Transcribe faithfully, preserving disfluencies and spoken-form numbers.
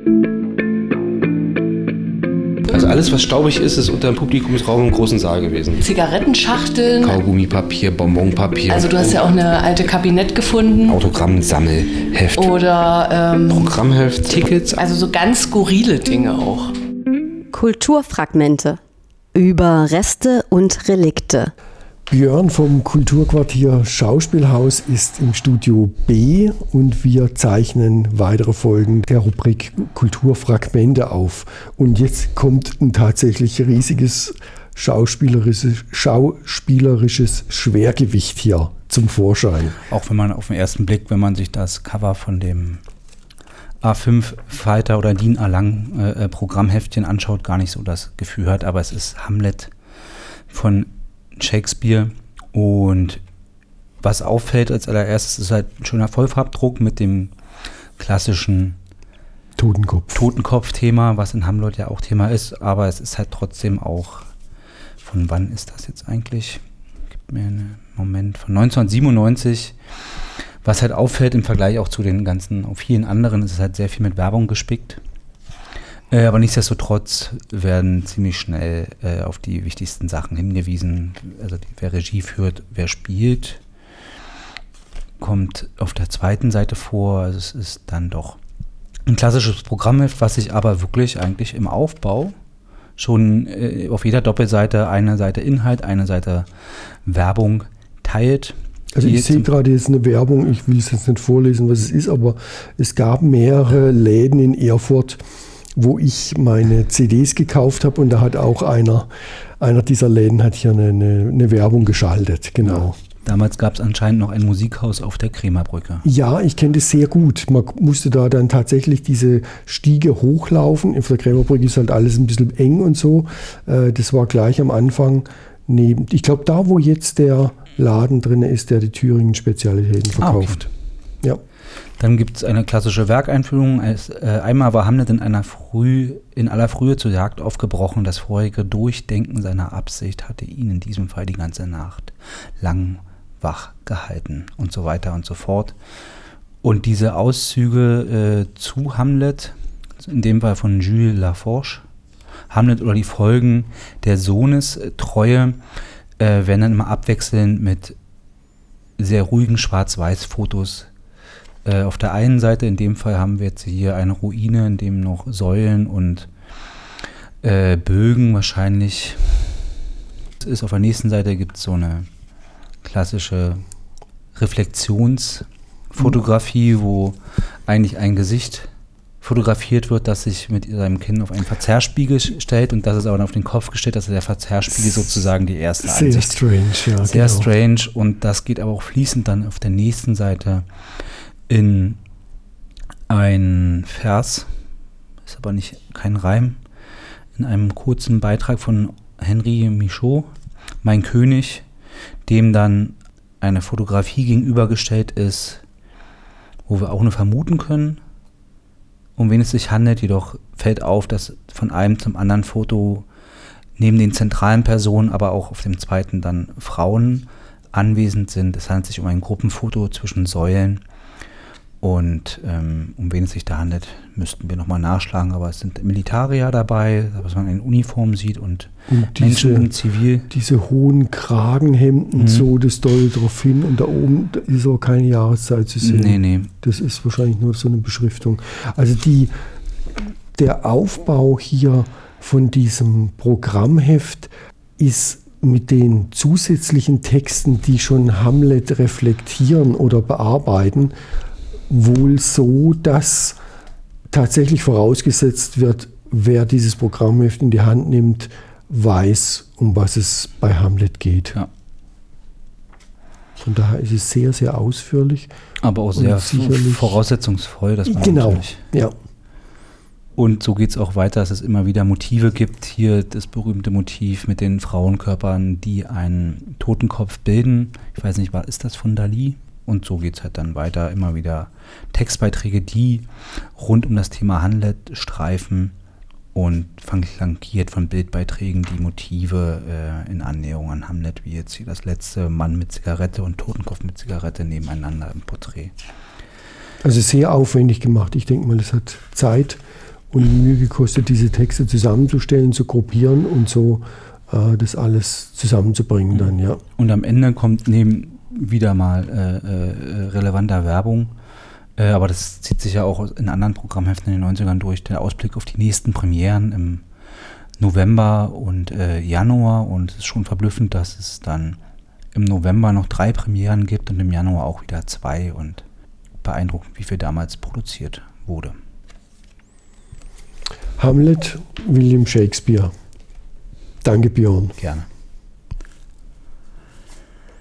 Also alles, was staubig ist, ist unter dem Publikumsraum im großen Saal gewesen. Zigarettenschachteln. Kaugummipapier, Bonbonpapier. Also du hast ja auch eine alte Kabinett gefunden. Autogramm-Sammelheft. Oder ähm, Programmheft, Tickets. Also so ganz skurrile Dinge auch. Kulturfragmente. Überreste und Relikte. Björn vom Kulturquartier Schauspielhaus ist im Studio B und wir zeichnen weitere Folgen der Rubrik Kulturfragmente auf. Und jetzt kommt ein tatsächlich riesiges schauspielerisches, schauspielerisches Schwergewicht hier zum Vorschein. Auch wenn man auf den ersten Blick, wenn man sich das Cover von dem A fünf Fighter oder D I N A-Lang äh, Programmheftchen anschaut, gar nicht so das Gefühl hat, aber es ist Hamlet von Shakespeare, und was auffällt als allererstes ist halt ein schöner Vollfarbdruck mit dem klassischen Totenkopf. Totenkopf-Thema, was in Hamlet ja auch Thema ist, aber es ist halt trotzdem auch, von wann ist das jetzt eigentlich? Gib mir einen Moment, von neunzehnhundertsiebenundneunzig. Was halt auffällt im Vergleich auch zu den ganzen, auf vielen anderen, ist es halt sehr viel mit Werbung gespickt. Äh, aber nichtsdestotrotz werden ziemlich schnell äh, auf die wichtigsten Sachen hingewiesen. Also die, wer Regie führt, wer spielt, kommt auf der zweiten Seite vor. Also es ist dann doch ein klassisches Programmheft, was sich aber wirklich eigentlich im Aufbau schon äh, auf jeder Doppelseite eine Seite Inhalt, eine Seite Werbung teilt. Also ich sehe gerade jetzt eine Werbung, ich will es jetzt nicht vorlesen, was es ist, aber es gab mehrere Läden in Erfurt, wo ich meine C Ds gekauft habe, und da hat auch einer, einer dieser Läden hat hier eine, eine, eine Werbung geschaltet, genau. Damals gab es anscheinend noch ein Musikhaus auf der Krämerbrücke. Ja, ich kenne das sehr gut. Man musste da dann tatsächlich diese Stiege hochlaufen. Auf der Krämerbrücke ist halt alles ein bisschen eng und so. Das war gleich am Anfang neben, ich glaube da, wo jetzt der Laden drin ist, der die Thüringen-Spezialitäten verkauft. Ah, okay. Ja. Dann gibt es eine klassische Werkeinführung. Als, äh, einmal war Hamlet in einer Früh, in aller Frühe zur Jagd aufgebrochen. Das vorherige Durchdenken seiner Absicht hatte ihn in diesem Fall die ganze Nacht lang wach gehalten und so weiter und so fort. Und diese Auszüge äh, zu Hamlet, in dem Fall von Jules Laforge, Hamlet oder die Folgen der Sohnestreue, äh, werden dann immer abwechselnd mit sehr ruhigen Schwarz-Weiß-Fotos. Äh, auf der einen Seite, in dem Fall haben wir jetzt hier eine Ruine, in dem noch Säulen und äh, Bögen wahrscheinlich ist. Auf der nächsten Seite gibt es so eine klassische Reflexionsfotografie, wo eigentlich ein Gesicht fotografiert wird, das sich mit seinem Kinn auf einen Verzerrspiegel stellt, und das ist aber auf den Kopf gestellt, dass der Verzerrspiegel sozusagen die erste Sehr Ansicht. strange, ja. Sehr genau. strange, und das geht aber auch fließend dann auf der nächsten Seite in ein Vers, ist aber nicht kein Reim, in einem kurzen Beitrag von Henri Michaud, Mein König, dem dann eine Fotografie gegenübergestellt ist, wo wir auch nur vermuten können, um wen es sich handelt. Jedoch fällt auf, dass von einem zum anderen Foto neben den zentralen Personen, aber auch auf dem zweiten dann Frauen anwesend sind. Es handelt sich um ein Gruppenfoto zwischen Säulen. Und ähm, um wen es sich da handelt, müssten wir nochmal nachschlagen. Aber es sind Militarier dabei, was man in Uniform sieht, und, und diese, Menschen in Zivil. Diese hohen Kragenhemden, mhm. so, das deutet darauf hin. Und da oben da ist auch keine Jahreszeit zu sehen. Nee, nee. Das ist wahrscheinlich nur so eine Beschriftung. Also die, der Aufbau hier von diesem Programmheft ist mit den zusätzlichen Texten, die schon Hamlet reflektieren oder bearbeiten, wohl so, dass tatsächlich vorausgesetzt wird, wer dieses Programmheft in die Hand nimmt, weiß, um was es bei Hamlet geht. Ja. Von daher ist es sehr, sehr ausführlich. Aber auch sehr voraussetzungsvoll, dass man genau, natürlich. Ja. Und so geht es auch weiter, dass es immer wieder Motive gibt. Hier das berühmte Motiv mit den Frauenkörpern, die einen Totenkopf bilden. Ich weiß nicht, war, ist das von Dali? Und so geht es halt dann weiter. Immer wieder Textbeiträge, die rund um das Thema Hamlet streifen, und flankiert von Bildbeiträgen, die Motive äh, in Annäherung an Hamlet, wie jetzt hier das letzte Mann mit Zigarette und Totenkopf mit Zigarette nebeneinander im Porträt. Also sehr aufwendig gemacht. Ich denke mal, es hat Zeit und Mühe gekostet, diese Texte zusammenzustellen, zu gruppieren und so äh, das alles zusammenzubringen dann, ja. Und am Ende kommt neben wieder mal äh, äh, relevanter Werbung, äh, aber das zieht sich ja auch in anderen Programmheften in den neunzigern durch, der Ausblick auf die nächsten Premieren im November und äh, Januar, und es ist schon verblüffend, dass es dann im November noch drei Premieren gibt und im Januar auch wieder zwei, und beeindruckend, wie viel damals produziert wurde. Hamlet, William Shakespeare. Danke, Björn. Gerne.